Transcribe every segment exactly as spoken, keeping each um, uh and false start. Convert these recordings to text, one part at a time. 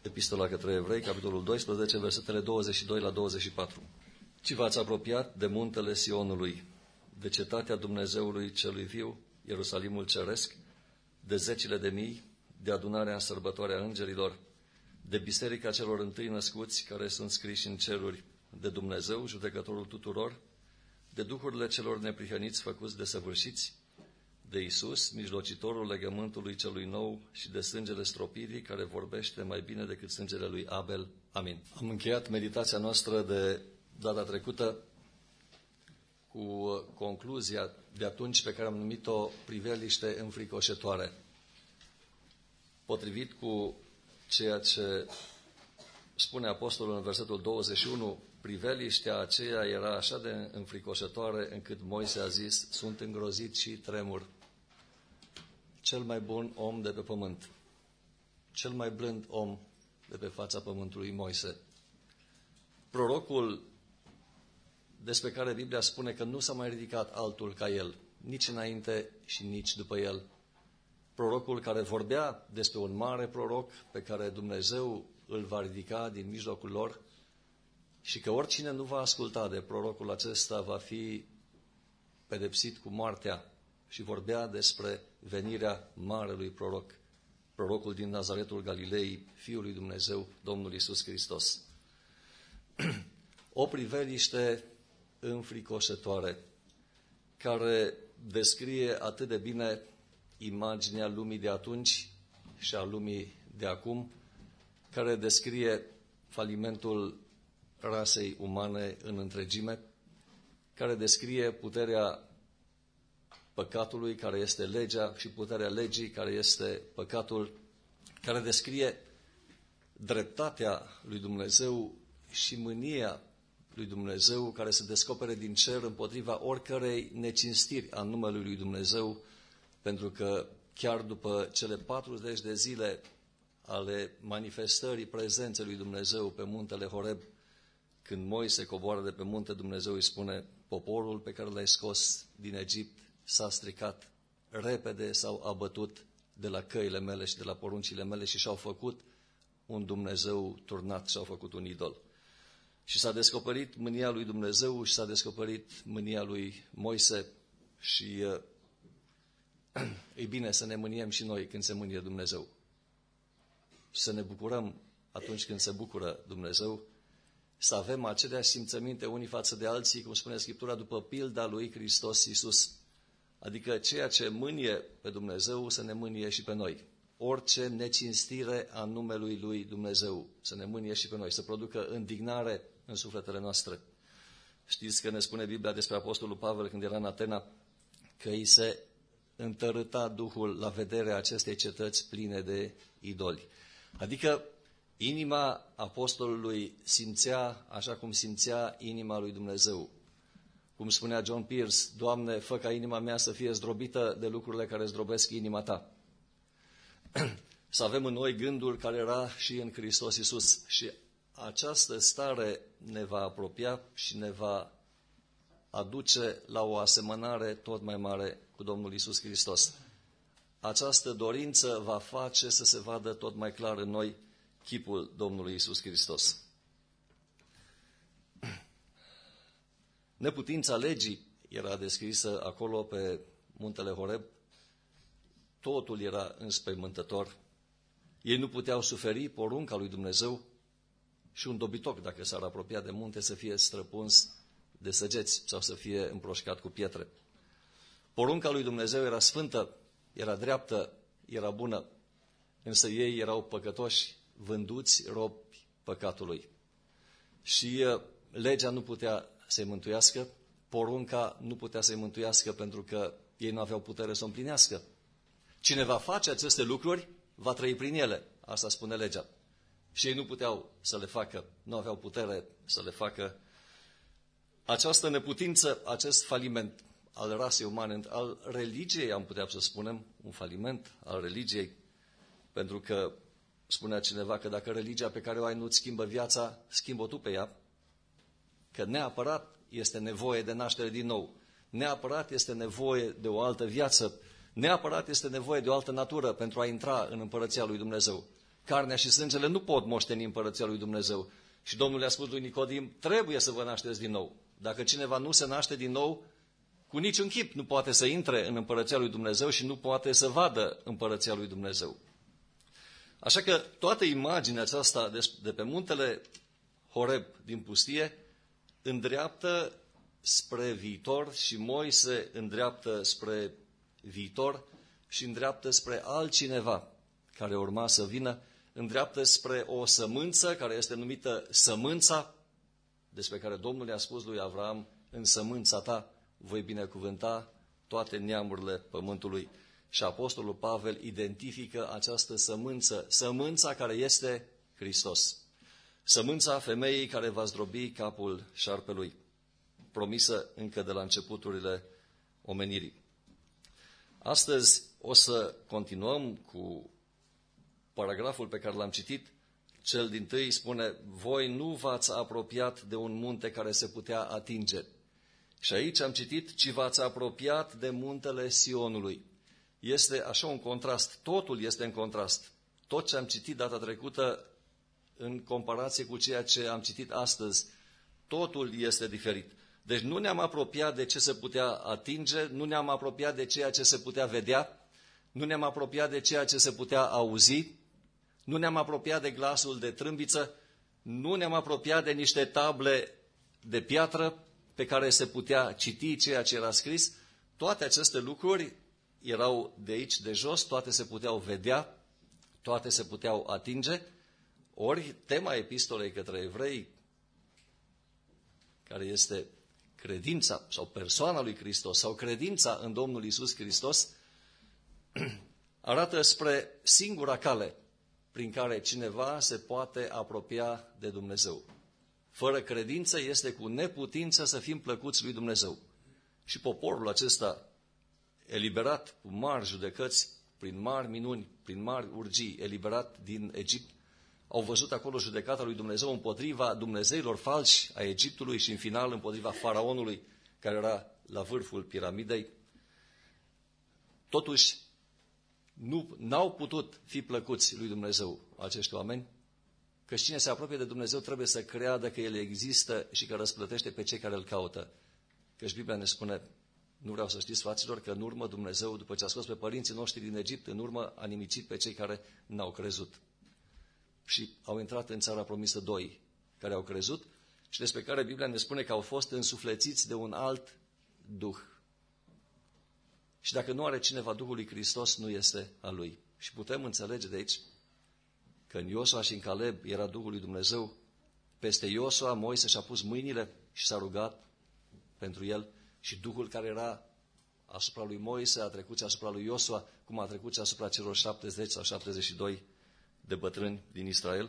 Epistola către Evrei, capitolul doisprezece, versetele douăzeci și doi la douăzeci și patru. Ci v-ați apropiat de muntele Sionului, de cetatea Dumnezeului celui viu, Ierusalimul ceresc, de zecile de mii, de adunarea în sărbătoarea îngerilor, de biserica celor întâi născuți care sunt scriși în ceruri, de Dumnezeu, judecătorul tuturor, de duhurile celor neprihăniți făcuți de săvârșiți, de Iisus, mijlocitorul legământului celui nou și de sângele stropirii, care vorbește mai bine decât sângele lui Abel. Amin. Am încheiat meditația noastră de data trecută cu concluzia de atunci pe care am numit-o priveliște înfricoșătoare. Potrivit cu ceea ce spune apostolul în versetul douăzeci și unu, priveliștea aceea era așa de înfricoșătoare încât Moise a zis, sunt îngrozit și tremur. Cel mai bun om de pe pământ, cel mai blând om de pe fața pământului, Moise. Prorocul despre care Biblia spune că nu s-a mai ridicat altul ca el, nici înainte și nici după el. Prorocul care vorbea despre un mare proroc pe care Dumnezeu îl va ridica din mijlocul lor și că oricine nu va asculta de prorocul acesta va fi pedepsit cu moartea, și vorbea despre venirea marelui proroc, prorocul din Nazaretul Galilei, Fiul lui Dumnezeu, Domnul Iisus Hristos. O priveliște înfricoșătoare care descrie atât de bine imaginea lumii de atunci și a lumii de acum, care descrie falimentul rasei umane în întregime, care descrie puterea păcatului, care este legea, și puterea legii, care este păcatul, care descrie dreptatea lui Dumnezeu și mânia lui Dumnezeu, care se descopere din cer împotriva oricărei necinstiri a numelui lui Dumnezeu, pentru că chiar după cele patruzeci de zile ale manifestării prezenței lui Dumnezeu pe muntele Horeb, când Moise coboară de pe munte, Dumnezeu îi spune, poporul pe care l-ai scos din Egipt s-a stricat, repede s-au abătut de la căile mele și de la poruncile mele și și-au făcut un Dumnezeu turnat, și-au făcut un idol. Și s-a descoperit mânia lui Dumnezeu și s-a descoperit mânia lui Moise și uh, e bine să ne mâniem și noi când se mânie Dumnezeu. Să ne bucurăm atunci când se bucură Dumnezeu, să avem aceleași simțăminte unii față de alții, cum spune Scriptura, după pilda lui Hristos Iisus. Adică ceea ce mânie pe Dumnezeu să ne mânie și pe noi. Orice necinstire a numelui lui Dumnezeu să ne mânie și pe noi, să producă indignare în sufletele noastre. Știți că ne spune Biblia despre Apostolul Pavel când era în Atena, că îi se întărâta Duhul la vederea acestei cetăți pline de idoli. Adică inima apostolului simțea așa cum simțea inima lui Dumnezeu. Cum spunea John Pierce, Doamne, fă ca inima mea să fie zdrobită de lucrurile care zdrobesc inima Ta. Să avem în noi gândul care era și în Hristos Iisus. Și această stare ne va apropia și ne va aduce la o asemănare tot mai mare cu Domnul Iisus Hristos. Această dorință va face să se vadă tot mai clar în noi chipul Domnului Iisus Hristos. Neputința legii era descrisă acolo pe muntele Horeb. Totul era înspăimântător. Ei nu puteau suferi porunca lui Dumnezeu și un dobitoc, dacă s-ar apropia de munte, să fie străpuns de săgeți sau să fie împroșcat cu pietre. Porunca lui Dumnezeu era sfântă, era dreaptă, era bună, însă ei erau păcătoși, vânduți robi păcatului. Și legea nu putea să-i mântuiască, porunca nu putea să-i mântuiască pentru că ei nu aveau putere să o împlinească. Cine va face aceste lucruri, va trăi prin ele, asta spune legea. Și ei nu puteau să le facă, nu aveau putere să le facă. Această neputință, acest faliment al rasei umane, al religiei, am putea să spunem, un faliment al religiei, pentru că spunea cineva că dacă religia pe care o ai nu-ți schimbă viața, schimbă tu pe ea, că neapărat este nevoie de naștere din nou, neapărat este nevoie de o altă viață, neapărat este nevoie de o altă natură pentru a intra în împărăția lui Dumnezeu. carnea și sângele nu pot moșteni împărăția lui Dumnezeu. Și Domnul le-a spus lui Nicodim, trebuie să vă nașteți din nou. Dacă cineva nu se naște din nou, cu niciun chip nu poate să intre în împărăția lui Dumnezeu și nu poate să vadă împărăția lui Dumnezeu. Așa că toată imaginea aceasta de pe muntele Horeb din pustie îndreaptă spre viitor și Moise îndreaptă spre viitor și îndreaptă spre altcineva care urma să vină, îndreaptă spre o sămânță care este numită sămânța, despre care Domnul i-a spus lui Avram, în sămânța ta voi binecuvânta toate neamurile pământului. Și Apostolul Pavel identifică această sămânță, sămânța care este Hristos. Sămânța femeii care va zdrobi capul șarpelui, promisă încă de la începuturile omenirii. Astăzi o să continuăm cu paragraful pe care l-am citit. Cel dintâi spune, voi nu v-ați apropiat de un munte care se putea atinge. Și aici am citit, ci v-ați apropiat de muntele Sionului. Este așa un contrast, totul este în contrast. Tot ce am citit data trecută, în comparație cu ceea ce am citit astăzi, totul este diferit. Deci nu ne-am apropiat de ce se putea atinge, nu ne-am apropiat de ceea ce se putea vedea, nu ne-am apropiat de ceea ce se putea auzi, nu ne-am apropiat de glasul de trâmbiță, nu ne-am apropiat de niște table de piatră pe care se putea citi ceea ce era scris. Toate aceste lucruri erau de aici, de jos, toate se puteau vedea, toate se puteau atinge. Ori tema epistolei către evrei, care este credința sau persoana lui Hristos sau credința în Domnul Iisus Hristos, arată spre singura cale prin care cineva se poate apropia de Dumnezeu. Fără credință este cu neputință să fim plăcuți lui Dumnezeu. Și poporul acesta, eliberat cu mari judecăți, prin mari minuni, prin mari urgii, eliberat din Egipt, au văzut acolo judecata lui Dumnezeu împotriva dumnezeilor falși a Egiptului și în final împotriva faraonului care era la vârful piramidei. Totuși, nu n-au putut fi plăcuți lui Dumnezeu acești oameni, că cine se apropie de Dumnezeu trebuie să creadă că El există și că răsplătește pe cei care Îl caută. Căci Biblia ne spune, nu vreau să știți, fraților, că în urmă Dumnezeu, după ce a scos pe părinții noștri din Egipt, în urmă a nimicit pe cei care n-au crezut. Și au intrat în țara promisă doi care au crezut și despre care Biblia ne spune că au fost însuflețiți de un alt duh. Și dacă nu are cineva Duhul lui Hristos, nu este al lui. Și putem înțelege de aici că în Iosua și în Caleb era Duhul lui Dumnezeu. Peste Iosua, Moise și-a pus mâinile și s-a rugat pentru el și Duhul care era asupra lui Moise a trecut și asupra lui Iosua, cum a trecut și asupra celor șaptezeci sau șaptezeci și doi de bătrâni din Israel.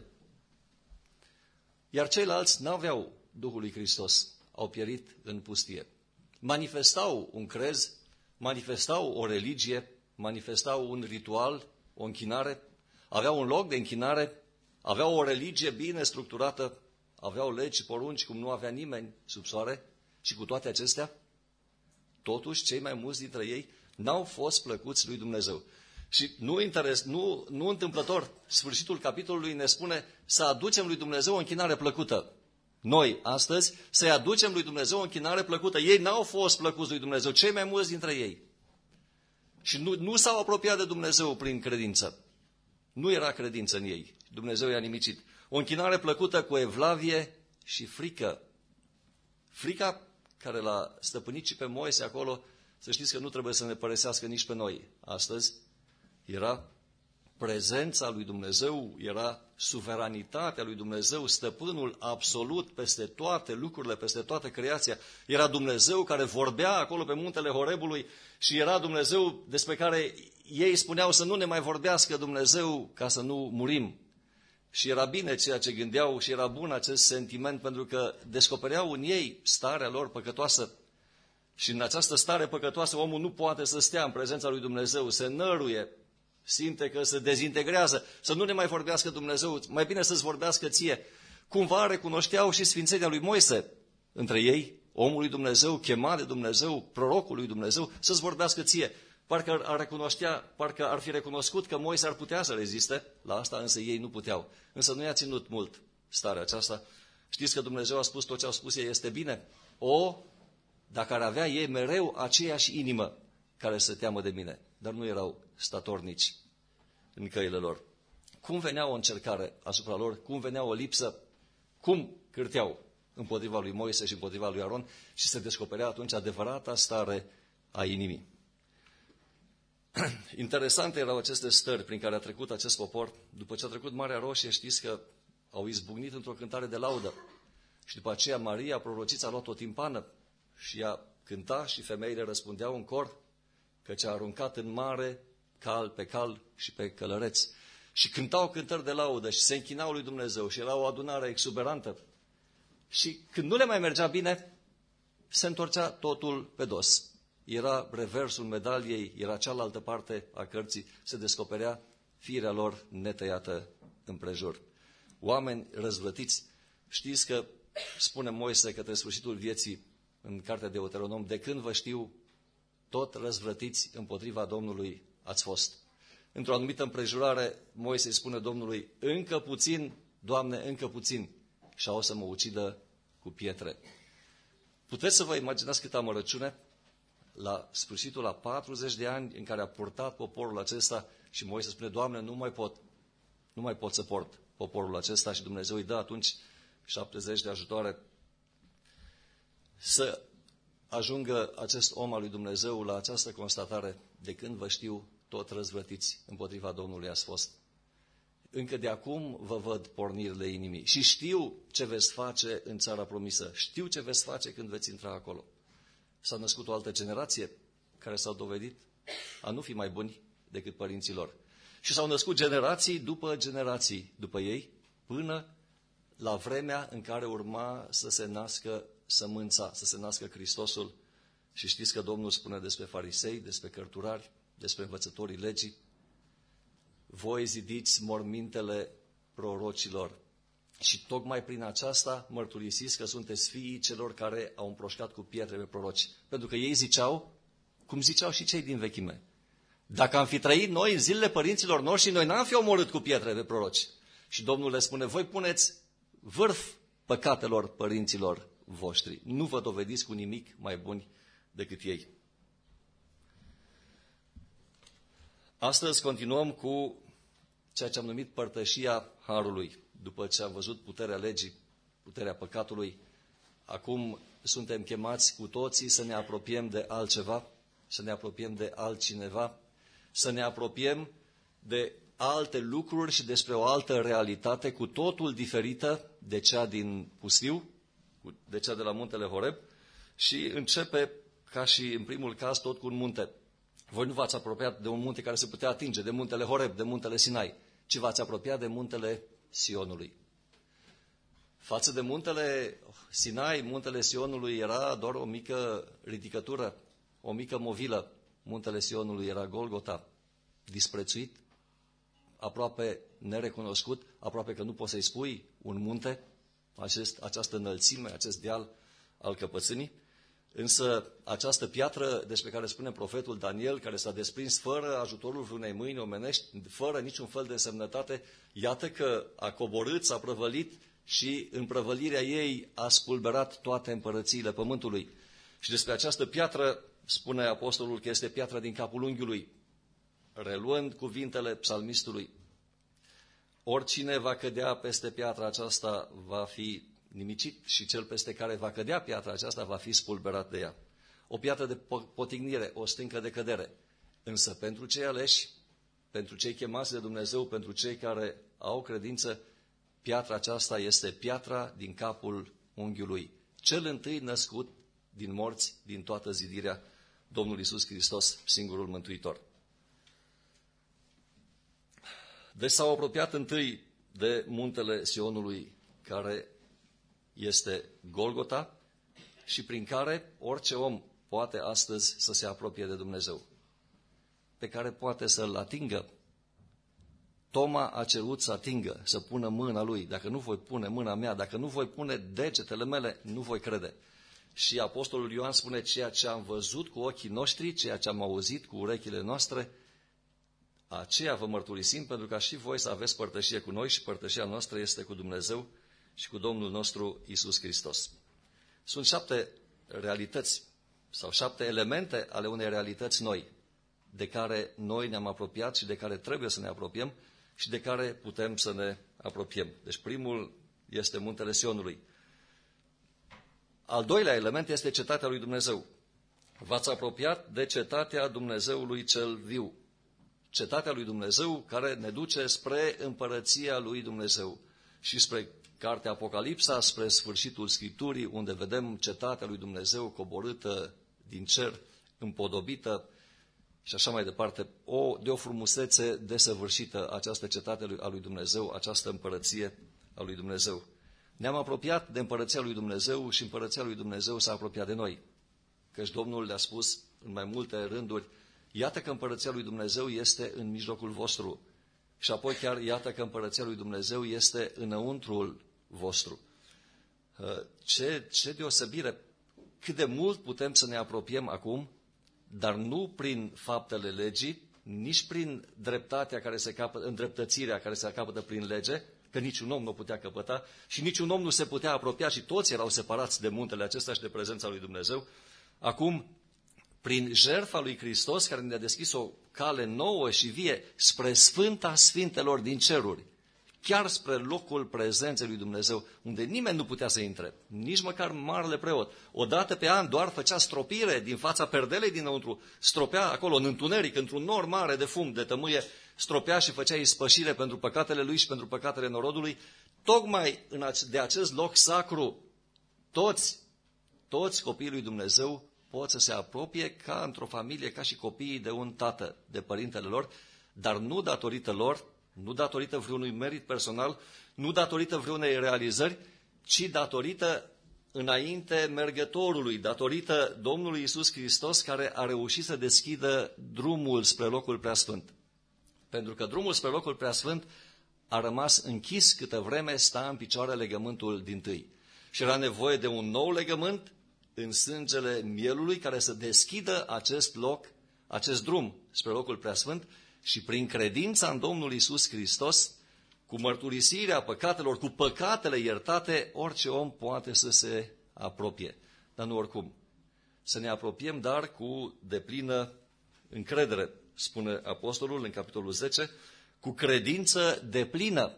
Iar ceilalți n-aveau Duhul lui Hristos, au pierit în pustie. Manifestau un crez, manifestau o religie, manifestau un ritual, o închinare, aveau un loc de închinare, aveau o religie bine structurată, aveau legi și porunci cum nu avea nimeni sub soare și cu toate acestea, totuși cei mai mulți dintre ei n-au fost plăcuți lui Dumnezeu. Și nu, interes, nu, nu întâmplător, sfârșitul capitolului ne spune să aducem lui Dumnezeu o închinare plăcută. Noi, astăzi, să-i aducem lui Dumnezeu o închinare plăcută. Ei n-au fost plăcuți lui Dumnezeu, cei mai mulți dintre ei. Și nu, nu s-au apropiat de Dumnezeu prin credință. Nu era credință în ei. Dumnezeu i-a nimicit. O închinare plăcută cu evlavie și frică. Frica care l-a stăpânit și pe Moise acolo, să știți că nu trebuie să ne părăsească nici pe noi astăzi. Era prezența lui Dumnezeu, era suveranitatea lui Dumnezeu, stăpânul absolut peste toate lucrurile, peste toată creația. Era Dumnezeu care vorbea acolo pe muntele Horebului și era Dumnezeu despre care ei spuneau să nu ne mai vorbească Dumnezeu ca să nu murim. Și era bine ceea ce gândeau și era bun acest sentiment pentru că descopereau în ei starea lor păcătoasă. Și în această stare păcătoasă omul nu poate să stea în prezența lui Dumnezeu, se năruie, simte că se dezintegrează, să nu ne mai vorbească Dumnezeu, mai bine să-ți vorbească ție. Cumva recunoșteau și sfințenia lui Moise între ei, omul lui Dumnezeu, chemat de Dumnezeu, prorocul lui Dumnezeu, să-ți vorbească ție. Parcă ar, recunoștea, parcă ar fi recunoscut că Moise ar putea să reziste la asta, însă ei nu puteau. Însă nu i-a ținut mult starea aceasta. Știți că Dumnezeu a spus tot ce au spus ei este bine? O, dacă ar avea ei mereu aceeași inimă care să teamă de mine, dar nu erau statornici în căile lor. Cum venea o încercare asupra lor, cum venea o lipsă, cum cârteau împotriva lui Moise și împotriva lui Aron și se descoperea atunci adevărata stare a inimii. Interesante erau aceste stări prin care a trecut acest popor. După ce a trecut Marea Roșie, știți că au izbucnit într-o cântare de laudă. Și după aceea Maria, prorocița, a luat o timpană și ea cânta și femeile răspundeau în cor, căci a aruncat în mare cal pe cal și pe călăreți. Și cântau cântări de laudă și se închinau lui Dumnezeu și era o adunare exuberantă. Și când nu le mai mergea bine, se întorcea totul pe dos. Era reversul medaliei, era cealaltă parte a cărții, se descoperea firea lor netăiată împrejur. Oameni răzvrătiți, știți că spune Moise către sfârșitul vieții în cartea de Deuteronom, de când vă știu, tot răzvrătiți împotriva Domnului ați fost. Într-o anumită împrejurare, Moise îi spune Domnului, încă puțin, Doamne, încă puțin, și o să mă ucidă cu pietre. Puteți să vă imaginați câtă amărăciune? La sfârșitul la patruzeci de ani în care a purtat poporul acesta și Moise spune, Doamne, nu mai pot, nu mai pot să port poporul acesta și Dumnezeu îi dă atunci șaptezeci de ajutoare să ajungă acest om al lui Dumnezeu la această constatare, de când vă știu, tot răzvrătiți împotriva Domnului ați fost. Încă de acum vă văd pornirile inimii și știu ce veți face în țara promisă, știu ce veți face când veți intra acolo. S-a născut o altă generație care s-au dovedit a nu fi mai buni decât părinții lor. Și s-au născut generații după generații după ei, până la vremea în care urma să se nască sămânța, să se nască Hristosul. Și știți că Domnul spune despre farisei, despre cărturari, despre învățătorii legii, voi zidiți mormintele prorocilor. Și tocmai prin aceasta mărturisiți că sunteți fiii celor care au împroșcat cu pietre pe proroci. Pentru că ei ziceau, cum ziceau și cei din vechime, dacă am fi trăit noi în zilele părinților noștri, noi n-am fi omorât cu pietre pe proroci. Și Domnul le spune, voi puneți vârf păcatelor părinților voștri. Nu vă dovediți cu nimic mai buni decât ei. Astăzi continuăm cu ceea ce am numit părtășia harului. După ce am văzut puterea legii, puterea păcatului, acum suntem chemați cu toții să ne apropiem de altceva, să ne apropiem de altcineva, să ne apropiem de alte lucruri și despre o altă realitate cu totul diferită de cea din pustiu, de cea de la muntele Horeb, și începe, ca și în primul caz, tot cu un munte. Voi nu v-ați apropiat de un munte care se putea atinge, de muntele Horeb, de muntele Sinai, ci v-ați apropiat de muntele Sionului. Față de muntele Sinai, muntele Sionului era doar o mică ridicătură, o mică movilă. Muntele Sionului era Golgota, disprețuit, aproape nerecunoscut, aproape că nu poți să-i spui un munte, acest, această înălțime, acest deal al căpățânii. Însă această piatră despre care spune profetul Daniel, care s-a desprins fără ajutorul vreunei mâini omenești, fără niciun fel de însemnătate, iată că a coborât, s-a prăvălit și în prăvălirea ei a spulberat toate împărățiile pământului. Și despre această piatră spune apostolul că este piatra din capul unghiului, reluând cuvintele psalmistului. Oricine va cădea peste piatra aceasta va fi nimicit și cel peste care va cădea piatra aceasta va fi spulberat de ea. O piatră de potignire, o stâncă de cădere. Însă pentru cei aleși, pentru cei chemați de Dumnezeu, pentru cei care au credință, piatra aceasta este piatra din capul unghiului. Cel întâi născut din morți, din toată zidirea, Domnul Iisus Hristos, singurul Mântuitor. Deci s-au apropiat întâi de muntele Sionului, care este Golgota și prin care orice om poate astăzi să se apropie de Dumnezeu, pe care poate să-L atingă. Toma a cerut să atingă, să pună mâna lui. Dacă nu voi pune mâna mea, dacă nu voi pune degetele mele, nu voi crede. Și apostolul Ioan spune ceea ce am văzut cu ochii noștri, ceea ce am auzit cu urechile noastre, aceea vă mărturisim pentru ca și voi să aveți părtășie cu noi și părtășia noastră este cu Dumnezeu și cu Domnul nostru Iisus Hristos. Sunt șapte realități sau șapte elemente ale unei realități noi, de care noi ne-am apropiat și de care trebuie să ne apropiem și de care putem să ne apropiem. Deci primul este muntele Sionului. Al doilea element este cetatea lui Dumnezeu. V-ați apropiat de cetatea Dumnezeului cel viu. Cetatea lui Dumnezeu care ne duce spre împărăția lui Dumnezeu și spre cartea Apocalipsa, spre sfârșitul Scripturii, unde vedem cetatea lui Dumnezeu coborâtă din cer, împodobită și așa mai departe. O, de o frumusețe desăvârșită această cetate a lui Dumnezeu, această împărăție a lui Dumnezeu. Ne-am apropiat de împărăția lui Dumnezeu și împărăția lui Dumnezeu s-a apropiat de noi. Căci Domnul le-a spus în mai multe rânduri, iată că împărăția lui Dumnezeu este în mijlocul vostru. Și apoi chiar iată că împărăția lui Dumnezeu este înăuntrul vostru. Ce, ce deosebire! Cât de mult putem să ne apropiem acum, dar nu prin faptele legii, nici prin dreptatea care se capătă, îndreptățirea care se capătă prin lege, că niciun om nu putea căpăta și niciun om nu se putea apropia și toți erau separați de muntele acesta și de prezența lui Dumnezeu. Acum, prin jertfa lui Hristos, care ne-a deschis o cale nouă și vie spre Sfânta Sfintelor din ceruri, chiar spre locul prezenței lui Dumnezeu, unde nimeni nu putea să intre, nici măcar marele preot. O dată pe an doar făcea stropire din fața perdelei dinăuntru, stropea acolo în întuneric, într-un nor mare de fum, de tămâie, stropea și făcea ispășire pentru păcatele lui și pentru păcatele norodului. Tocmai de acest loc sacru, toți, toți copiii lui Dumnezeu pot să se apropie ca într-o familie, ca și copiii de un tată, de părintele lor, dar nu datorită lor, nu datorită vreunui merit personal, nu datorită vreunei realizări, ci datorită înainte mergătorului, datorită Domnului Iisus Hristos, care a reușit să deschidă drumul spre locul preasfânt. Pentru că drumul spre locul preasfânt a rămas închis câtă vreme sta în picioare legământul dintâi. Și era nevoie de un nou legământ în sângele mielului care să deschidă acest loc, acest drum spre locul preasfânt și prin credința în Domnul Iisus Hristos, cu mărturisirea păcatelor, cu păcatele iertate, orice om poate să se apropie. Dar nu oricum. Să ne apropiem, dar cu deplină încredere, spune apostolul în capitolul zece, cu credință deplină,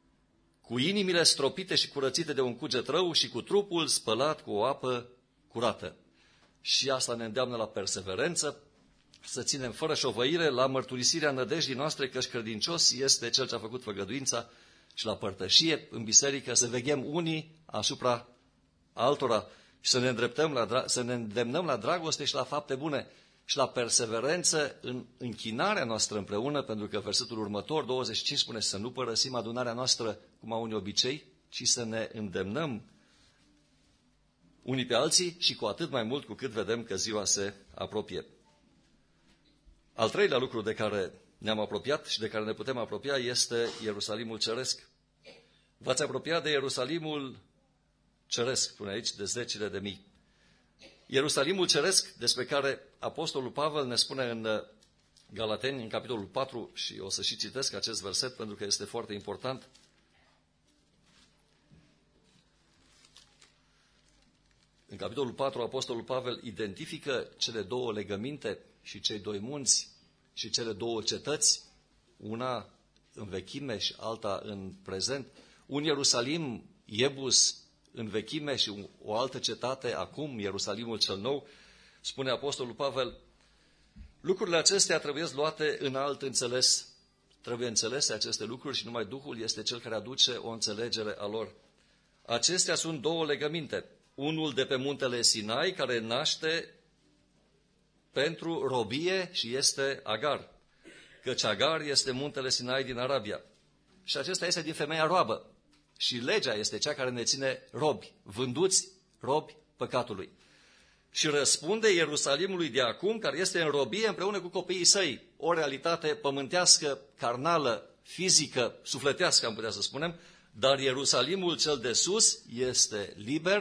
cu inimile stropite și curățite de un cuget rău și cu trupul spălat cu o apă curată. Și asta ne îndeamnă la perseverență, să ținem fără șovăire la mărturisirea nădejdii noastre, căci credincios este Cel ce a făcut făgăduința, și la părtășie în biserică, să veghem unii asupra altora și să ne îndreptăm la, să ne îndemnăm la dragoste și la fapte bune și la perseverență în închinarea noastră împreună, pentru că versetul următor, douăzeci și cinci, spune să nu părăsim adunarea noastră cum au unii obicei, ci să ne îndemnăm unii pe alții și cu atât mai mult cu cât vedem că ziua se apropie. Al treilea lucru de care ne-am apropiat și de care ne putem apropia este Ierusalimul Ceresc. V-ați apropiat de Ierusalimul Ceresc, spune aici, de zecile de mii. Ierusalimul Ceresc, despre care apostolul Pavel ne spune în Galateni, în capitolul patru, și o să și citesc acest verset pentru că este foarte important. În capitolul patru, apostolul Pavel identifică cele două legăminte și cei doi munți și cele două cetăți, una în vechime și alta în prezent. Un Ierusalim, Iebus, în vechime și o altă cetate acum, Ierusalimul cel nou. Spune apostolul Pavel, lucrurile acestea trebuie luate în alt înțeles. Trebuie înțelese aceste lucruri și numai Duhul este Cel care aduce o înțelegere a lor. Acestea sunt două legăminte. Unul de pe muntele Sinai, care naște pentru robie și este Agar. Căci Agar este muntele Sinai din Arabia. Și acesta este din femeia roabă. Și legea este cea care ne ține robi, vânduți robi păcatului. Și răspunde Ierusalimului de acum, care este în robie împreună cu copiii săi. O realitate pământească, carnală, fizică, sufletească, am putea să spunem, dar Ierusalimul cel de sus este liber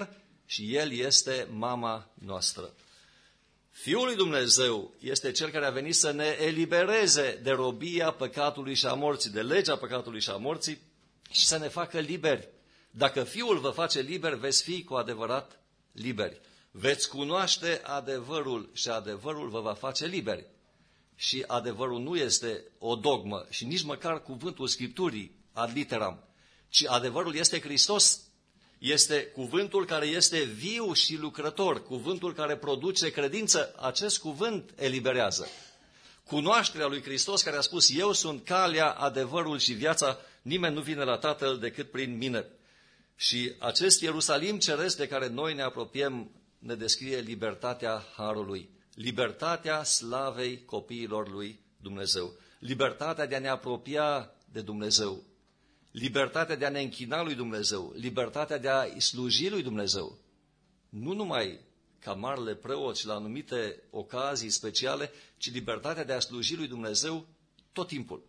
și El este mama noastră. Fiul lui Dumnezeu este Cel care a venit să ne elibereze de robia păcatului și a morții, de legea păcatului și a morții și să ne facă liberi. Dacă Fiul vă face liberi, veți fi cu adevărat liberi. Veți cunoaște adevărul și adevărul vă va face liberi. Și adevărul nu este o dogmă și nici măcar cuvântul Scripturii ad literam, ci adevărul este Hristos. Este cuvântul care este viu și lucrător, cuvântul care produce credință. Acest cuvânt eliberează. Cunoașterea lui Hristos care a spus, eu sunt calea, adevărul și viața, nimeni nu vine la Tatăl decât prin mine. Și acest Ierusalim ceresc de care noi ne apropiem ne descrie libertatea harului, libertatea slavei copiilor lui Dumnezeu, libertatea de a ne apropia de Dumnezeu, libertatea de a ne închina lui Dumnezeu, libertatea de a sluji lui Dumnezeu, nu numai ca marele preoți la anumite ocazii speciale, ci libertatea de a sluji lui Dumnezeu tot timpul.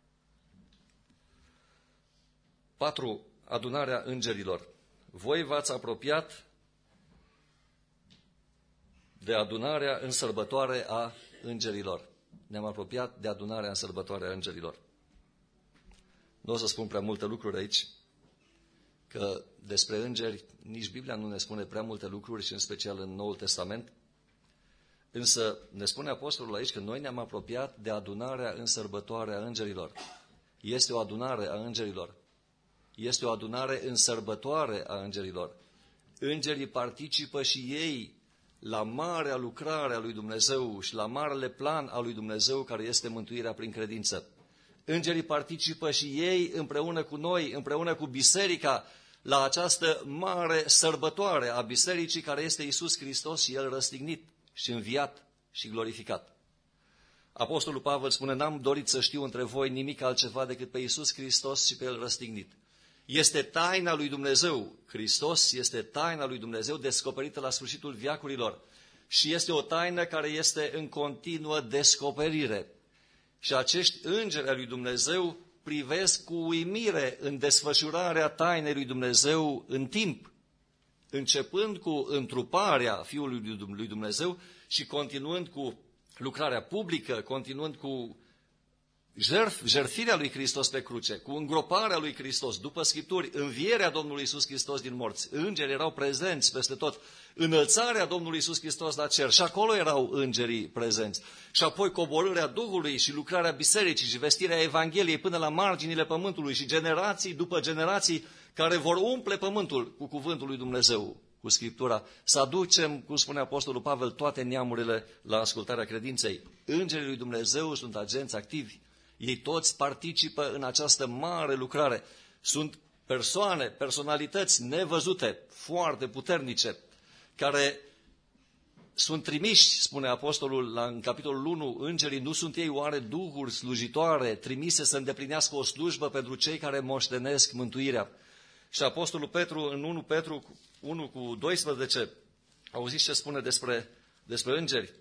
patru. Adunarea îngerilor. Voi v-ați apropiat de adunarea în sărbătoare a îngerilor. Ne-am apropiat de adunarea în sărbătoare a îngerilor. Nu o să spun prea multe lucruri aici, că despre îngeri nici Biblia nu ne spune prea multe lucruri și în special în Noul Testament. Însă ne spune apostolul aici că noi ne-am apropiat de adunarea în sărbătoare a îngerilor. Este o adunare a îngerilor. Este o adunare în sărbătoare a îngerilor. Îngerii participă și ei la marea lucrare a lui Dumnezeu și la marele plan al lui Dumnezeu care este mântuirea prin credință. Îngerii participă și ei împreună cu noi, împreună cu biserica, la această mare sărbătoare a bisericii care este Iisus Hristos și El răstignit și înviat și glorificat. Apostolul Pavel spune, n-am dorit să știu între voi nimic altceva decât pe Iisus Hristos și pe El răstignit. Este taina lui Dumnezeu. Hristos este taina lui Dumnezeu descoperită la sfârșitul veacurilor. Și este o taină care este în continuă descoperire. Și acești îngeri ai lui Dumnezeu privesc cu uimire în desfășurarea tainei lui Dumnezeu în timp, începând cu întruparea Fiului lui Dumnezeu și continuând cu lucrarea publică, continuând cu jertf, jertfirea lui Hristos pe cruce, cu îngroparea lui Hristos după Scripturi, învierea Domnului Iisus Hristos din morți. Îngerii erau prezenți peste tot, înălțarea Domnului Iisus Hristos la cer și acolo erau îngerii prezenți. Și apoi coborârea Duhului și lucrarea bisericii și vestirea Evangheliei până la marginile pământului și generații după generații care vor umple pământul cu cuvântul lui Dumnezeu, cu Scriptura. Să aducem, cum spune Apostolul Pavel, toate neamurile la ascultarea credinței. Îngerii lui Dumnezeu sunt agenți activi. Ei toți participă în această mare lucrare. Sunt persoane, personalități nevăzute, foarte puternice, care sunt trimiși, spune Apostolul la, în capitolul unu, îngerii, nu sunt ei oare duhuri slujitoare, trimise să îndeplinească o slujbă pentru cei care moștenesc mântuirea. Și Apostolul Petru, în unu Petru unu cu doisprezece, auziți ce spune despre, despre îngeri?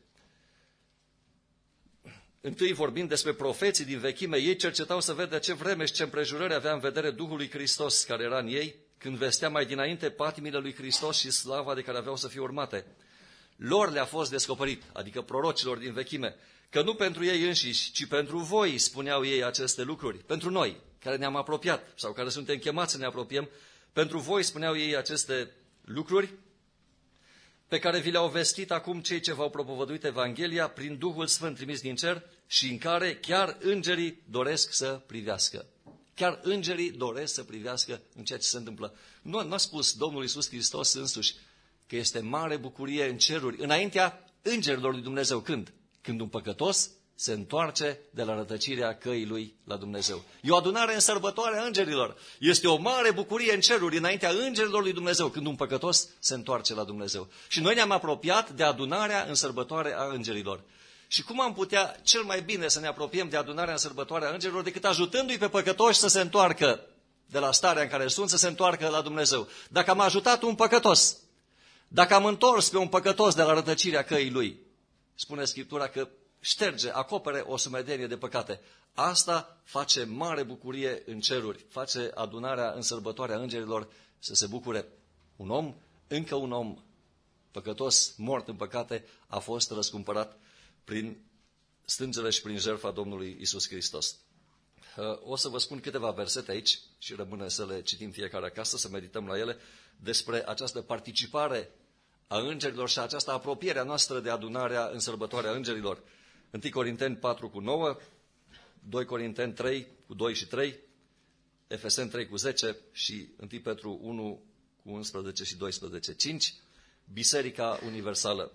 Întâi vorbind despre profeții din vechime, ei cercetau să vedă ce vreme și ce împrejurări avea în vedere Duhul lui Hristos care era în ei, când vestea mai dinainte patimile lui Hristos și slava de care aveau să fie urmate. Lor le-a fost descoperit, adică prorocilor din vechime, că nu pentru ei înșiși, ci pentru voi spuneau ei aceste lucruri, pentru noi, care ne-am apropiat sau care suntem chemați să ne apropiem, pentru voi spuneau ei aceste lucruri, pe care vi le-au vestit acum cei ce v-au propovăduit Evanghelia prin Duhul Sfânt trimis din cer și în care chiar îngerii doresc să privească. Chiar îngerii doresc să privească în ceea ce se întâmplă. Nu, nu a spus Domnul Iisus Hristos însuși că este mare bucurie în ceruri, înaintea îngerilor lui Dumnezeu. Când? Când un păcătos se întoarce de la rătăcirea căii lui la Dumnezeu. E o adunare în sărbătoare a îngerilor. Este o mare bucurie în ceruri, înaintea îngerilor lui Dumnezeu, când un păcătos se întoarce la Dumnezeu. Și noi ne-am apropiat de adunarea în sărbătoare a îngerilor. Și cum am putea cel mai bine să ne apropiem de adunarea în sărbătoare a îngerilor decât ajutându-i pe păcătoși să se întoarcă de la starea în care sunt, să se întoarcă la Dumnezeu. Dacă am ajutat un păcătos, dacă am întors pe un păcătos de la rătăcirea căii lui, spune Scriptura că șterge, acopere o sumedenie de păcate. Asta face mare bucurie în ceruri, face adunarea în sărbătoarea îngerilor să se bucure. Un om încă un om păcătos, mort în păcate, a fost răscumpărat prin stângele și prin jertfa Domnului Isus Hristos. O să vă spun câteva versete aici și rămâne să le citim fiecare acasă, să medităm la ele, despre această participare a îngerilor și această apropiere a noastră de adunarea în sărbătoarea îngerilor. întâi Corinteni patru cu nouă, doi Corinteni trei cu doi și trei, Efeseni trei cu zece și întâi Petru unu cu unsprezece și doisprezece. cinci. Biserica Universală.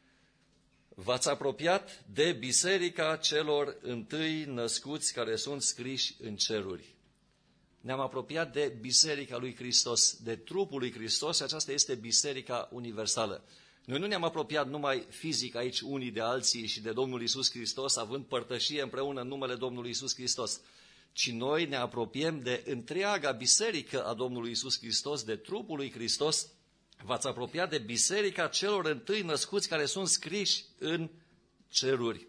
V-ați apropiat de biserica celor întâi născuți care sunt scriși în ceruri. Ne-am apropiat de biserica lui Hristos, de trupul lui Hristos și aceasta este biserica universală. Noi nu ne-am apropiat numai fizic aici unii de alții și de Domnul Iisus Hristos, având părtășie împreună în numele Domnului Iisus Hristos, ci noi ne apropiem de întreaga biserică a Domnului Iisus Hristos, de trupul lui Hristos. V-ați apropiat de biserica celor întâi născuți care sunt scriși în ceruri.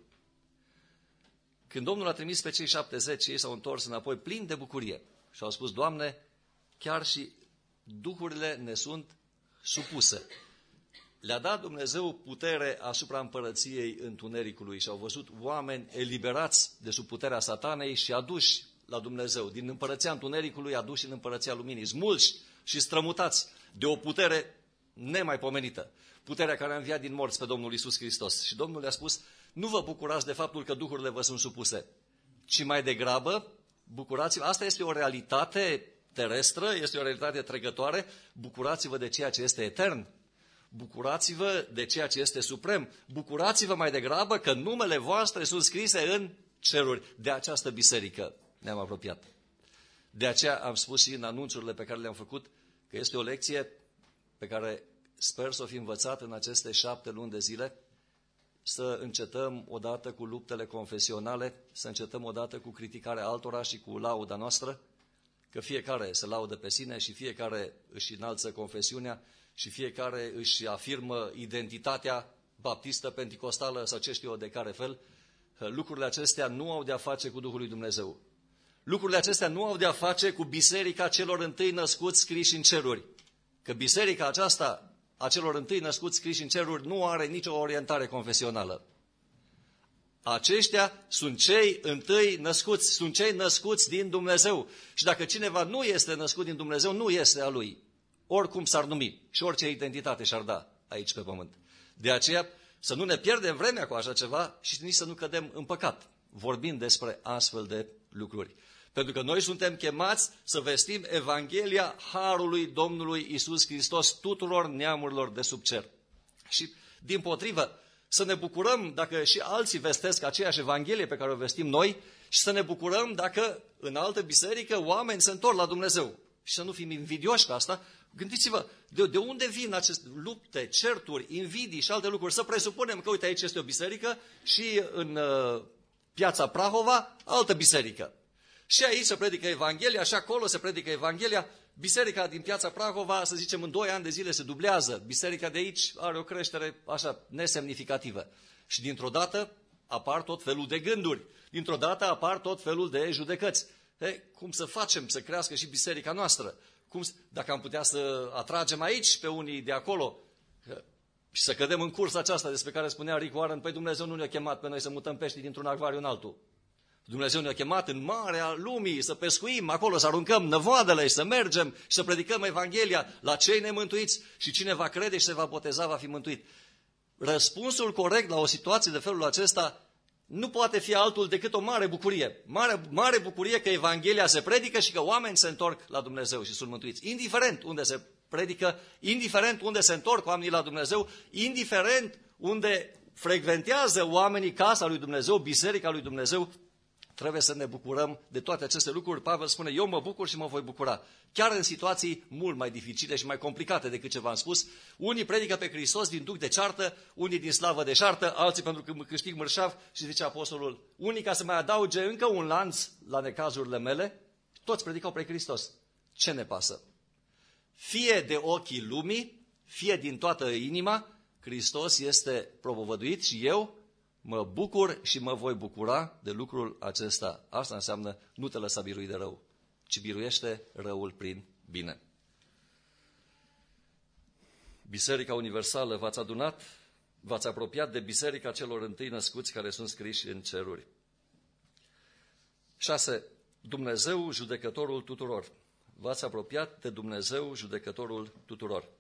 Când Domnul a trimis pe cei șaptezeci, ei s-au întors înapoi plini de bucurie și au spus: Doamne, chiar și duhurile ne sunt supuse. Le-a dat Dumnezeu putere asupra împărăției întunericului și au văzut oameni eliberați de sub puterea satanei și aduși la Dumnezeu. Din împărăția întunericului aduși în împărăția luminii, smulși și strămutați de o putere nemaipomenită, puterea care a înviat din morți pe Domnul Iisus Hristos. Și Domnul le-a spus: nu vă bucurați de faptul că duhurile vă sunt supuse, ci mai degrabă bucurați-vă. Asta este o realitate terestră, este o realitate trecătoare. Bucurați-vă de ceea ce este etern. Bucurați-vă de ceea ce este suprem. Bucurați-vă mai degrabă că numele voastre sunt scrise în ceruri. De această biserică ne-am apropiat. De aceea am spus și în anunțurile pe care le-am făcut că este o lecție pe care sper să o fi învățat în aceste șapte luni de zile, să încetăm odată cu luptele confesionale, să încetăm odată cu criticarea altora și cu lauda noastră, că fiecare se laudă pe sine și fiecare își înalță confesiunea și fiecare își afirmă identitatea baptistă, penticostală sau ce știu eu de care fel. Lucrurile acestea nu au de-a face cu Duhul lui Dumnezeu. Lucrurile acestea nu au de-a face cu biserica celor întâi născuți scriși în ceruri. Că biserica aceasta a celor întâi născuți scriși în ceruri nu are nicio orientare confesională. Aceștia sunt cei întâi născuți, sunt cei născuți din Dumnezeu. Și dacă cineva nu este născut din Dumnezeu, nu este a lui. Oricum s-ar numi și orice identitate și-ar da aici pe pământ. De aceea să nu ne pierdem vremea cu așa ceva și nici să nu cădem în păcat, vorbind despre astfel de lucruri. Pentru că noi suntem chemați să vestim Evanghelia Harului Domnului Iisus Hristos tuturor neamurilor de sub cer. Și dimpotrivă, să ne bucurăm dacă și alții vestesc aceeași Evanghelie pe care o vestim noi și să ne bucurăm dacă în altă biserică oameni se întorc la Dumnezeu. Și să nu fim invidioși pe asta. Gândiți-vă, de, de unde vin aceste lupte, certuri, invidii și alte lucruri? Să presupunem că, uite, aici este o biserică și în uh, piața Prahova, altă biserică. Și aici se predică Evanghelia, și acolo se predică Evanghelia. Biserica din piața Prahova, să zicem, în doi ani de zile se dublează. Biserica de aici are o creștere așa nesemnificativă. Și dintr-o dată apar tot felul de gânduri. Dintr-o dată apar tot felul de judecăți. He, cum să facem să crească și biserica noastră? Cum, dacă am putea să atragem aici pe unii de acolo și să cădem în cursa aceasta despre care spunea Rick Warren, păi Dumnezeu nu ne-a chemat pe noi să mutăm pești dintr-un acvariu în altul. Dumnezeu ne-a chemat în marea lumii să pescuim acolo, să aruncăm năvoadele și să mergem și să predicăm Evanghelia la cei nemântuiți și cine va crede și se va boteza va fi mântuit. Răspunsul corect la o situație de felul acesta nu poate fi altul decât o mare bucurie. Mare, mare bucurie că Evanghelia se predică și că oameni se întorc la Dumnezeu și sunt mântuiți. Indiferent unde se predică, indiferent unde se întorc oamenii la Dumnezeu, indiferent unde frecventează oamenii casa lui Dumnezeu, biserica lui Dumnezeu, trebuie să ne bucurăm de toate aceste lucruri. Pavel spune, eu mă bucur și mă voi bucura. Chiar în situații mult mai dificile și mai complicate decât ce v-am spus. Unii predică pe Hristos din duc de ceartă, unii din slavă de șartă, alții pentru că câștig mărșav și zice apostolul, unii ca să mai adauge încă un lanț la necazurile mele, toți predicau pe Hristos. Ce ne pasă? Fie de ochii lumii, fie din toată inima, Hristos este propovăduit și eu mă bucur și mă voi bucura de lucrul acesta. Asta înseamnă nu te lăsa birui de rău, ci biruiește răul prin bine. Biserica Universală, v-ați adunat, v-ați apropiat de biserica celor întâi născuți care sunt scriși în ceruri. șase. Dumnezeu, judecătorul tuturor. V-ați apropiat de Dumnezeu, judecătorul tuturor.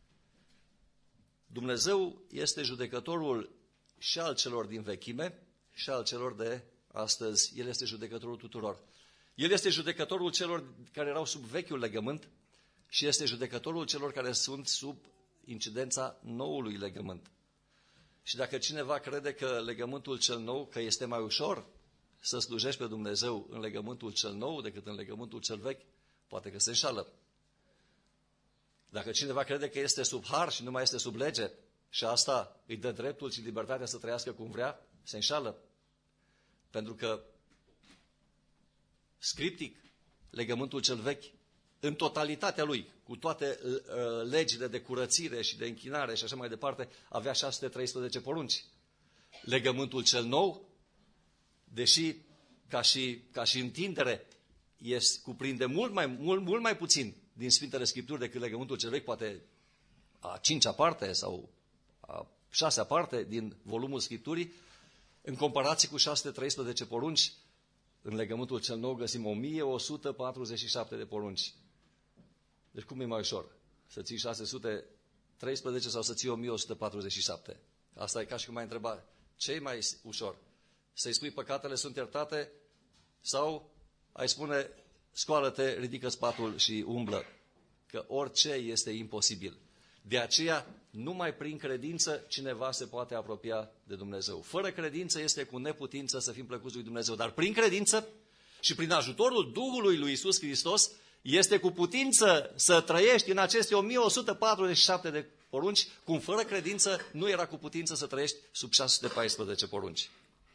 Dumnezeu este judecătorul și al celor din vechime și al celor de astăzi. El este judecătorul tuturor. El este judecătorul celor care erau sub vechiul legământ și este judecătorul celor care sunt sub incidența noului legământ. Și dacă cineva crede că legământul cel nou, că este mai ușor să slujești pe Dumnezeu în legământul cel nou decât în legământul cel vechi, poate că se înșală. Dacă cineva crede că este sub har și nu mai este sub lege și asta îi dă dreptul și libertatea să trăiască cum vrea, se înșală. Pentru că scriptic, legământul cel vechi, în totalitatea lui, cu toate uh, legile de curățire și de închinare și așa mai departe, avea șase sute treisprezece porunci. Legământul cel nou, deși ca și, ca și întindere, este, cuprinde mult mai, mult, mult mai puțin din Sfintele Scripturi decât legământul cel vechi, poate a cincea parte sau a șasea parte din volumul Scripturii, în comparație cu șase sute treisprezece porunci, în legământul cel nou găsim o mie o sută patruzeci și șapte de porunci. Deci cum e mai ușor? Să ții șase sute treisprezece sau să ții o mie o sută patruzeci și șapte? Asta e ca și cum ai întreba, ce e mai ușor? Să-i spui păcatele sunt iertate sau ai spune scoală-te, ridică spatul și umblă? Că orice este imposibil. De aceea, numai prin credință cineva se poate apropia de Dumnezeu. Fără credință este cu neputință să fim plăcuți lui Dumnezeu. Dar prin credință și prin ajutorul Duhului lui Iisus Hristos este cu putință să trăiești în aceste o mie o sută patruzeci și șapte de porunci, cum fără credință nu era cu putință să trăiești sub șase sute paisprezece porunci.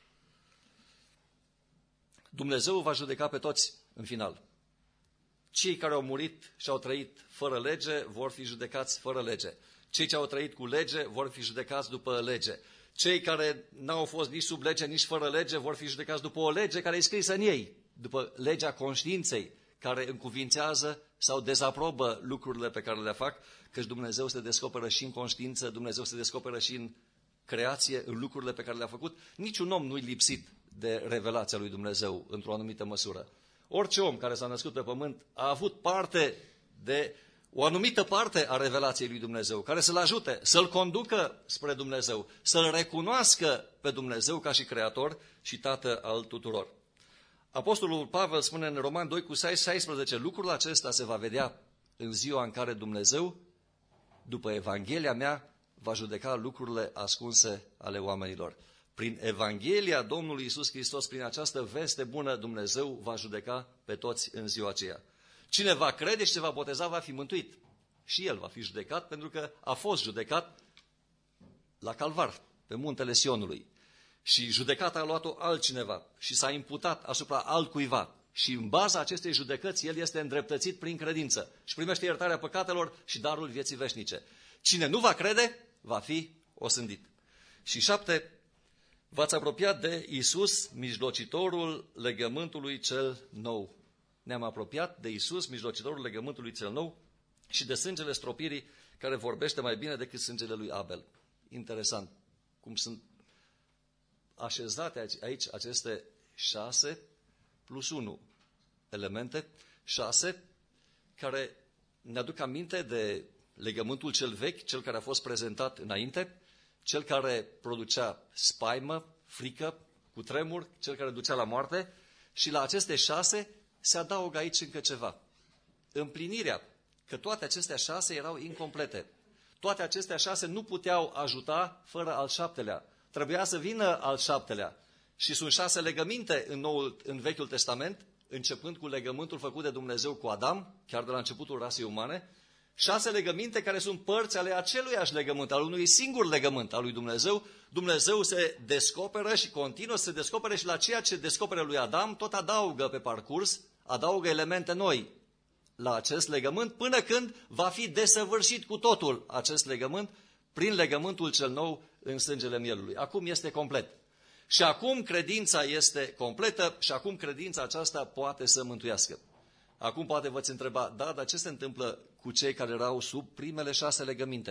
Dumnezeu va judeca pe toți în final. Cei care au murit și au trăit fără lege vor fi judecați fără lege. Cei ce au trăit cu lege vor fi judecați după lege. Cei care n-au fost nici sub lege, nici fără lege vor fi judecați după o lege care e scrisă în ei, după legea conștiinței, care încuvințează sau dezaprobă lucrurile pe care le fac, căci Dumnezeu se descoperă și în conștiință, Dumnezeu se descoperă și în creație, în lucrurile pe care le-a făcut. Niciun om nu-i lipsit de revelația lui Dumnezeu într-o anumită măsură. Orice om care s-a născut pe pământ a avut parte de o anumită parte a revelației lui Dumnezeu, care să-l ajute, să-l conducă spre Dumnezeu, să-l recunoască pe Dumnezeu ca și Creator și Tată al tuturor. Apostolul Pavel spune în Roman doi cu șaisprezece, lucrul acesta se va vedea în ziua în care Dumnezeu, după Evanghelia mea, va judeca lucrurile ascunse ale oamenilor. Prin Evanghelia Domnului Iisus Hristos, prin această veste bună, Dumnezeu va judeca pe toți în ziua aceea. Cine va crede și se va boteza va fi mântuit. Și el va fi judecat pentru că a fost judecat la Calvar, pe muntele Sionului. Și judecata a luat-o altcineva și s-a imputat asupra altcuiva. Și în baza acestei judecăți, el este îndreptățit prin credință și primește iertarea păcatelor și darul vieții veșnice. Cine nu va crede, va fi osândit. Și șapte, v-ați apropiat de Iisus, mijlocitorul legământului cel nou. Ne-am apropiat de Iisus, mijlocitorul legământului cel nou și de sângele stropirii care vorbește mai bine decât sângele lui Abel. Interesant cum sunt așezate aici aceste șase plus unu elemente, șase care ne aduc aminte de legământul cel vechi, cel care a fost prezentat înainte, cel care producea spaimă, frică, cutremur, cel care ducea la moarte și la aceste șase se adaugă aici încă ceva. Împlinirea, că toate acestea șase erau incomplete. Toate acestea șase nu puteau ajuta fără al șaptelea. Trebuia să vină al șaptelea. Și sunt șase legăminte în, Noul, în Vechiul Testament, începând cu legământul făcut de Dumnezeu cu Adam, chiar de la începutul rasei umane, șase legăminte care sunt părți ale aceluiași legământ, al unui singur legământ al lui Dumnezeu. Dumnezeu se descoperă și continuă să se descopere și la ceea ce descoperă lui Adam, tot adaugă pe parcurs, adaugă elemente noi la acest legământ, până când va fi desăvârșit cu totul acest legământ, prin legământul cel nou în sângele mielului. Acum este complet. Și acum credința este completă și acum credința aceasta poate să mântuiască. Acum poate v-ați întreba, da, dar ce se întâmplă cu cei care erau sub primele șase legăminte?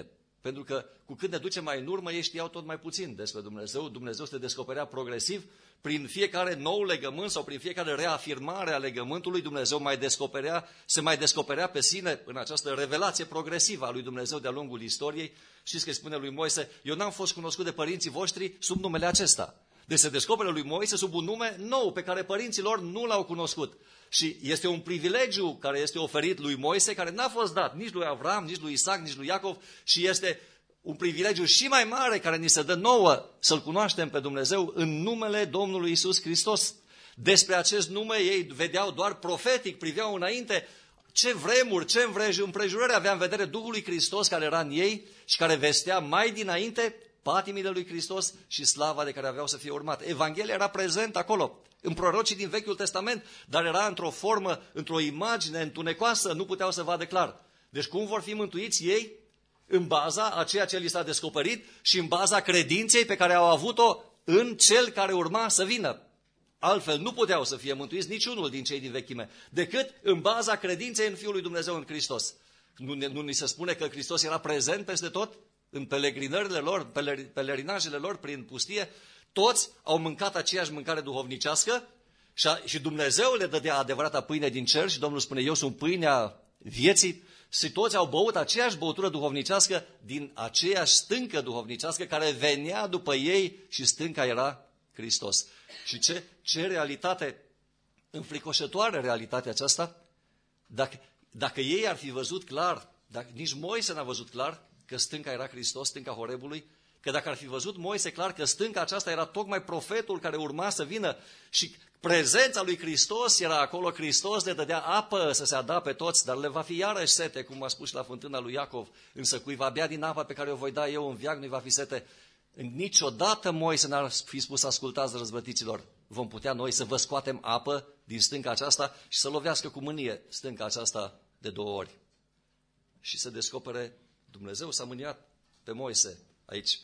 Pentru că cu cât ne ducem mai în urmă, ei știau tot mai puțin despre Dumnezeu. Dumnezeu se descoperea progresiv. Prin fiecare nou legământ sau prin fiecare reafirmare a legământului, Dumnezeu mai descoperea, se mai descoperea pe sine în această revelație progresivă a lui Dumnezeu de-a lungul istoriei. Știți că îi spune lui Moise, eu n-am fost cunoscut de părinții voștri sub numele acesta. Deci se descoperă lui Moise sub un nume nou pe care părinții lor nu l-au cunoscut. Și este un privilegiu care este oferit lui Moise, care n-a fost dat nici lui Avram, nici lui Isaac, nici lui Iacov și este un privilegiu și mai mare care ni se dă nouă să-L cunoaștem pe Dumnezeu în numele Domnului Iisus Hristos. Despre acest nume ei vedeau doar profetic, priveau înainte ce vremuri, ce împrejurări avea în vedere Duhul lui Hristos care era în ei și care vestea mai dinainte patimile lui Hristos și slava de care aveau să fie urmat. Evanghelia era prezent acolo, în prorocii din Vechiul Testament, dar era într-o formă, într-o imagine întunecoasă, nu puteau să vadă clar. Deci cum vor fi mântuiți ei? În baza a ceea ce li s-a descoperit și în baza credinței pe care au avut-o în cel care urma să vină. Altfel nu puteau să fie mântuiți niciunul din cei din vechime, decât în baza credinței în Fiul lui Dumnezeu în Hristos. Nu, nu ni se spune că Hristos era prezent peste tot? În pelegrinările lor, pelerinajele lor prin pustie, toți au mâncat aceeași mâncare duhovnicească și, a, și Dumnezeu le dădea adevărata pâine din cer și Domnul spune, eu sunt pâinea vieții și toți au băut aceeași băutură duhovnicească din aceeași stâncă duhovnicească care venea după ei și stânca era Hristos. Și ce, ce realitate înfricoșătoare realitatea aceasta, dacă, dacă ei ar fi văzut clar, dacă nici Moise n-a văzut clar, că stânca era Hristos, stânca Horebului, că dacă ar fi văzut Moise clar că stânca aceasta era tocmai profetul care urma să vină și prezența lui Hristos era acolo, Hristos le dădea apă să se adea pe toți, dar le va fi iarăși sete, cum a spus și la fântâna lui Iacov, însă cui va bea din apa pe care o voi da eu în veac, nu-i va fi sete. Niciodată Moise n-ar fi spus, ascultați răzbătiților, vom putea noi să vă scoatem apă din stânca aceasta și să lovească cu mânie stânca aceasta de două ori. Și să descopere Dumnezeu s-a mâniat pe Moise aici.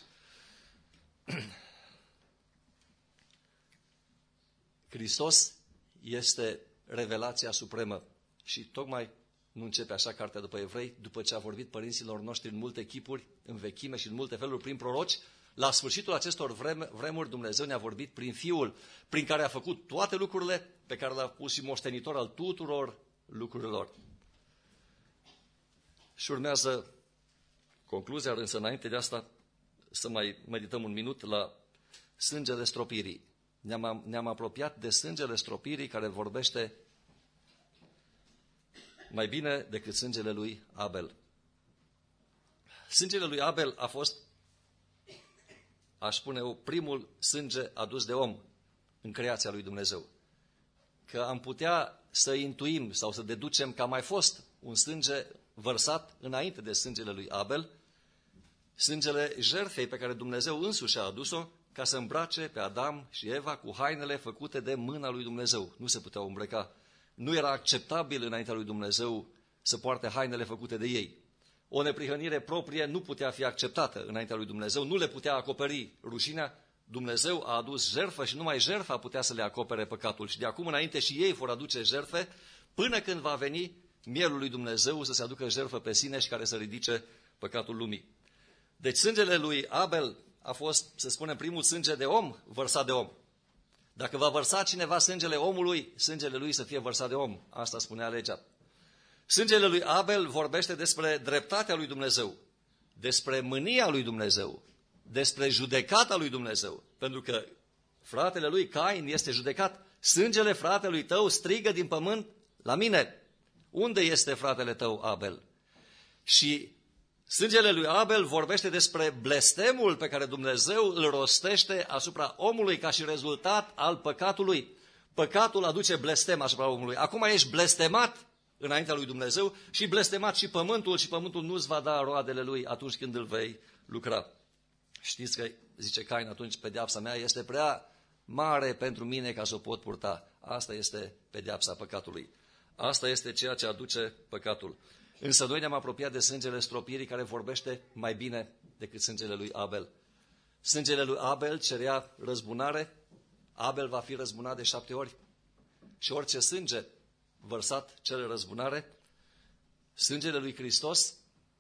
Hristos este revelația supremă și tocmai nu începe așa cartea după Evrei, după ce a vorbit părinților noștri în multe chipuri, în vechime și în multe feluri prin proroci, la sfârșitul acestor vreme, vremuri Dumnezeu ne-a vorbit prin Fiul, prin care a făcut toate lucrurile pe care le-a pus și moștenitor al tuturor lucrurilor. Și urmează concluzia, însă înainte de asta să mai medităm un minut la sângele stropirii. Ne-am, ne-am apropiat de sângele stropirii care vorbește mai bine decât sângele lui Abel. Sângele lui Abel a fost, aș spune eu, primul sânge adus de om în creația lui Dumnezeu. Că am putea să intuim sau să deducem că a mai fost un sânge vărsat înainte de sângele lui Abel, sângele jertfei pe care Dumnezeu însuși a adus-o ca să îmbrace pe Adam și Eva cu hainele făcute de mâna lui Dumnezeu. Nu se puteau îmbrăca. Nu era acceptabil înaintea lui Dumnezeu să poarte hainele făcute de ei. O neprihănire proprie nu putea fi acceptată înaintea lui Dumnezeu, nu le putea acoperi rușinea. Dumnezeu a adus jertfă și numai jertfa putea să le acopere păcatul. Și de acum înainte și ei vor aduce jertfe până când va veni mielul lui Dumnezeu să se aducă jertfă pe sine și care să ridice păcatul lumii. Deci sângele lui Abel a fost, să spunem, primul sânge de om vărsat de om. Dacă va vărsa cineva sângele omului, sângele lui să fie vărsat de om. Asta spunea legea. Sângele lui Abel vorbește despre dreptatea lui Dumnezeu, despre mânia lui Dumnezeu, despre judecata lui Dumnezeu. Pentru că fratele lui Cain este judecat. Sângele fratelui tău strigă din pământ la mine. Unde este fratele tău Abel? Și sângele lui Abel vorbește despre blestemul pe care Dumnezeu îl rostește asupra omului ca și rezultat al păcatului. Păcatul aduce blestem asupra omului. Acum ești blestemat înaintea lui Dumnezeu și blestemat și pământul și pământul nu-ți va da roadele lui atunci când îl vei lucra. Știți că, zice Cain, atunci pedeapsa mea este prea mare pentru mine ca să o pot purta. Asta este pedeapsa păcatului. Asta este ceea ce aduce păcatul. Însă noi ne-am apropiat de sângele stropirii care vorbește mai bine decât sângele lui Abel. Sângele lui Abel cerea răzbunare, Abel va fi răzbunat de șapte ori. Și orice sânge vărsat cere răzbunare. Sângele lui Hristos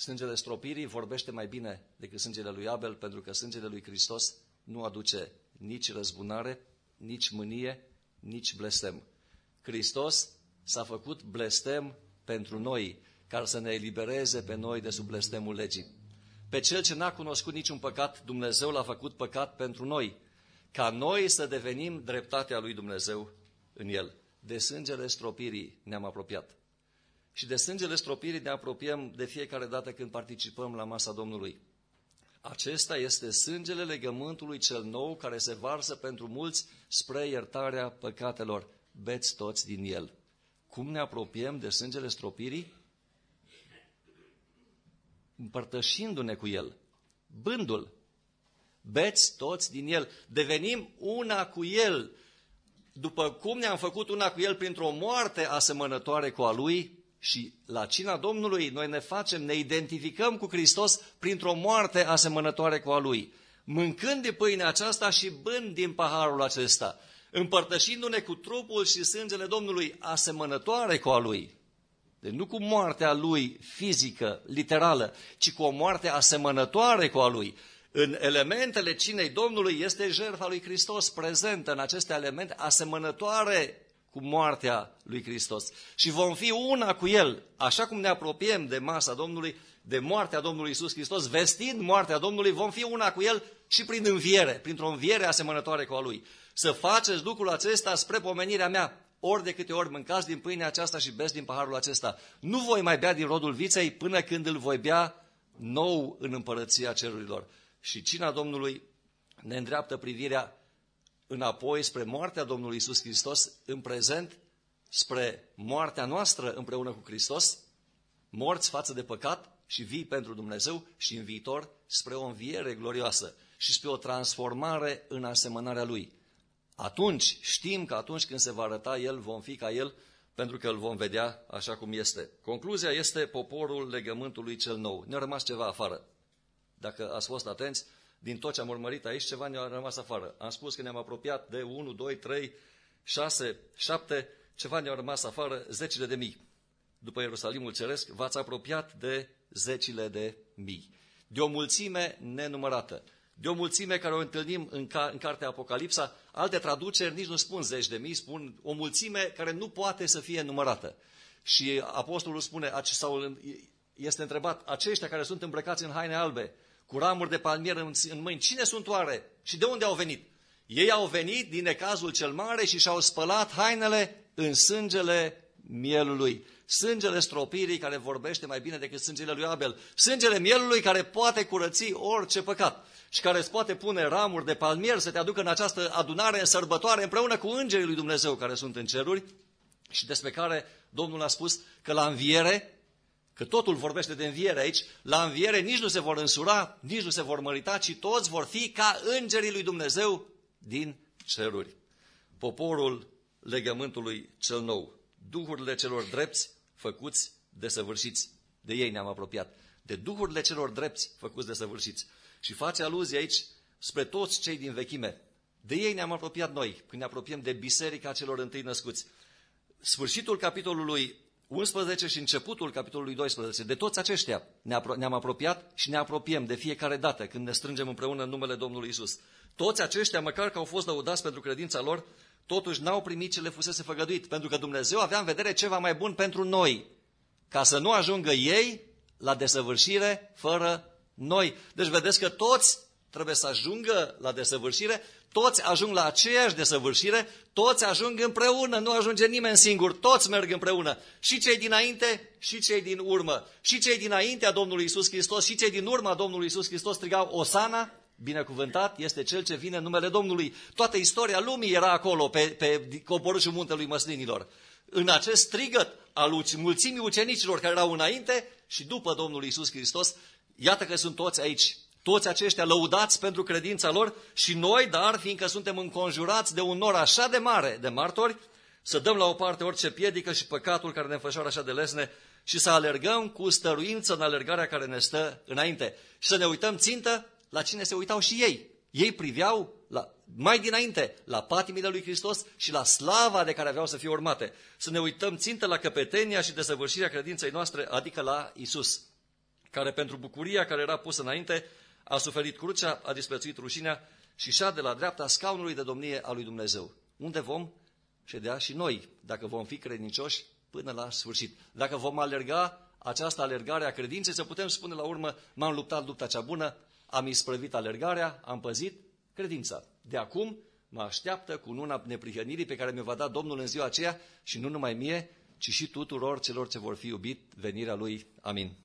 Sângele stropirii vorbește mai bine decât sângele lui Abel, pentru că sângele lui Hristos nu aduce nici răzbunare, nici mânie, nici blestem. Hristos s-a făcut blestem pentru noi, ca să ne elibereze pe noi de sub blestemul legii. Pe cel ce n-a cunoscut niciun păcat, Dumnezeu l-a făcut păcat pentru noi, ca noi să devenim dreptatea lui Dumnezeu în el. De sângele stropirii ne-am apropiat. Și de sângele stropirii ne apropiem de fiecare dată când participăm la masa Domnului. Acesta este sângele legământului cel nou care se varsă pentru mulți spre iertarea păcatelor. Beți toți din el. Cum ne apropiem de sângele stropirii? Împărtășindu-ne cu el, bându-l. Beți toți din el. Devenim una cu el. După cum ne-am făcut una cu el printr-o moarte asemănătoare cu a lui, și la cina Domnului noi ne facem, ne identificăm cu Hristos printr-o moarte asemănătoare cu a lui. Mâncând de pâinea aceasta și bând din paharul acesta, împărtășindu-ne cu trupul și sângele Domnului asemănătoare cu a lui. Deci nu cu moartea lui fizică, literală, ci cu o moarte asemănătoare cu a lui. În elementele cinei Domnului este jertfa lui Hristos prezentă în aceste elemente asemănătoare cu moartea lui Hristos. Și vom fi una cu el, așa cum ne apropiem de masa Domnului, de moartea Domnului Iisus Hristos, vestind moartea Domnului, vom fi una cu el și prin înviere, printr-o înviere asemănătoare cu a lui. Să faceți lucrul acesta spre pomenirea mea, ori de câte ori mâncați din pâinea aceasta și beți din paharul acesta. Nu voi mai bea din rodul viței până când îl voi bea nou în împărăția cerurilor. Și cina Domnului ne îndreaptă privirea înapoi spre moartea Domnului Iisus Hristos, în prezent, spre moartea noastră împreună cu Hristos, morți față de păcat și vii pentru Dumnezeu, și în viitor spre o înviere glorioasă și spre o transformare în asemănarea Lui. Atunci, știm că atunci când se va arăta El, vom fi ca El, pentru că îl vom vedea așa cum este. Concluzia este poporul legământului cel nou. Ne-a rămas ceva afară. Dacă ați fost atenți, din tot ce am urmărit aici, ceva ne-a rămas afară. Am spus că ne-am apropiat de unu, doi, trei, șase, șapte, ceva ne-a rămas afară, zecile de mii. După Ierusalimul Ceresc, v-ați apropiat de zecile de mii. De o mulțime nenumărată. De o mulțime care o întâlnim în, ca, în cartea Apocalipsa. Alte traduceri nici nu spun zeci de mii, spun o mulțime care nu poate să fie numărată. Și apostolul spune, sau este întrebat, aceștia care sunt îmbrăcați în haine albe, cu ramuri de palmier în, în mâini, cine sunt oare și de unde au venit? Ei au venit din necazul cel mare și și-au spălat hainele în sângele mielului. Sângele stropirii care vorbește mai bine decât sângele lui Abel. Sângele mielului care poate curăți orice păcat și care îți poate pune ramuri de palmier să te aducă în această adunare, în sărbătoare, împreună cu îngerii lui Dumnezeu care sunt în ceruri și despre care Domnul a spus că la înviere, că totul vorbește de înviere aici, la înviere nici nu se vor însura, nici nu se vor mărita, ci toți vor fi ca îngerii lui Dumnezeu din ceruri. Poporul legământului cel nou, duhurile celor drepți făcuți desăvârșiți. De ei ne-am apropiat. De duhurile celor drepți făcuți desăvârșiți. Și face aluzie aici spre toți cei din vechime. De ei ne-am apropiat noi, când ne apropiem de biserica celor întâi născuți. Sfârșitul capitolului unsprezece și începutul capitolului doisprezece, de toți aceștia ne-am apropiat și ne apropiem de fiecare dată când ne strângem împreună în numele Domnului Isus. Toți aceștia, măcar că au fost lăudați pentru credința lor, totuși n-au primit ce le fusese făgăduit, pentru că Dumnezeu avea în vedere ceva mai bun pentru noi, ca să nu ajungă ei la desăvârșire fără noi. Deci vedeți că toți trebuie să ajungă la desăvârșire, toți ajung la aceeași desăvârșire, toți ajung împreună, nu ajunge nimeni singur, toți merg împreună. Și cei dinainte, și cei din urmă. Și cei dinaintea Domnului Iisus Hristos, și cei din urma Domnului Iisus Hristos strigau Osana, binecuvântat este cel ce vine în numele Domnului. Toată istoria lumii era acolo, pe, pe coborâșul muntelui Măslinilor. În acest strigăt al mulțimii ucenicilor care erau înainte și după Domnul Iisus Hristos, iată că sunt toți aici. Toți aceștia lăudați pentru credința lor și noi, dar fiindcă suntem înconjurați de un nor așa de mare de martori, să dăm la o parte orice piedică și păcatul care ne înfășoară așa de lesne și să alergăm cu stăruință în alergarea care ne stă înainte. Și să ne uităm țintă la cine se uitau și ei. Ei priveau la, mai dinainte la patimile lui Hristos și la slava de care aveau să fie urmate. Să ne uităm țintă la căpetenia și desăvârșirea credinței noastre, adică la Isus. care pentru bucuria care era pusă înainte a suferit crucea, a disprețuit rușinea și șade la dreapta scaunului de domnie a lui Dumnezeu, unde vom ședea și noi, dacă vom fi credincioși până la sfârșit. Dacă vom alerga această alergare a credinței, să putem spune la urmă, m-am luptat lupta cea bună, am isprăvit alergarea, am păzit credința. De acum mă așteaptă cununa neprihănirii pe care mi-o va da Domnul în ziua aceea și nu numai mie, ci și tuturor celor ce vor fi iubit venirea Lui. Amin.